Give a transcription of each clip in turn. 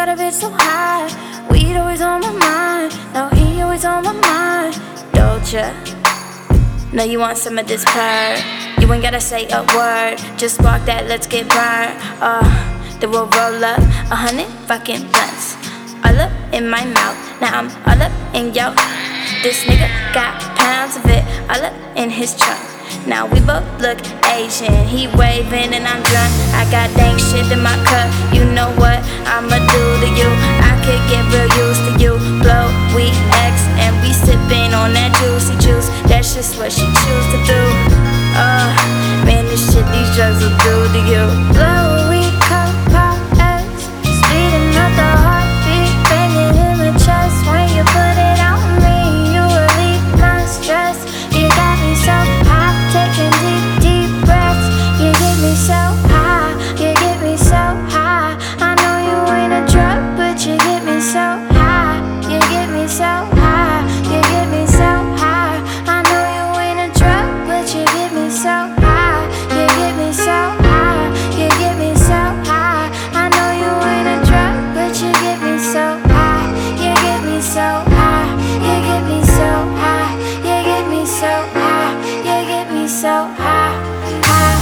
got a bitch so high. Weed always on my mind. No, he always on my mind. Doja, know you want some of this purr. You ain't gotta say a word, just spark that, let's get burned. Then we'll roll up 100 fucking blunts. All up in my mouth, now I'm all up in yo. This nigga got pounds of it, all up in his trunk. Now we both look Asian, he waving and I'm drunk. I got dank shit in my cup, you know what I'ma do to you. I could get real used to you. Blow, we X, and we sippin' on that juicy juice. That's just what she choose to do. Man, this shit these drugs will do to you. Blow, we cup, pop, X, speeding up the heartbeat, banging in my chest. When you put it on me, you relieve my stress. You got me so high, taking deep, deep breaths. You get me so high, you get me so high. I know you ain't a drug, but you get me so high. You get me so high, you get me so high. I know you ain't a drug, but you get me so high. You get me so high, you get me so high. I know you ain't a drug, but you get me so high. You get me so high, you get me so high. You get me so high, you get me so high, high.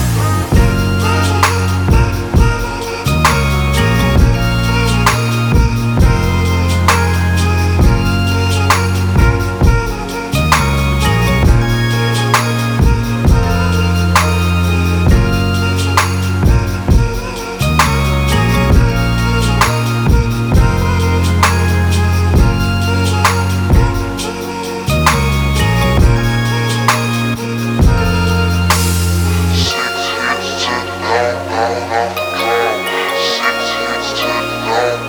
Six hits to no, no, no, no. 6 hits to no.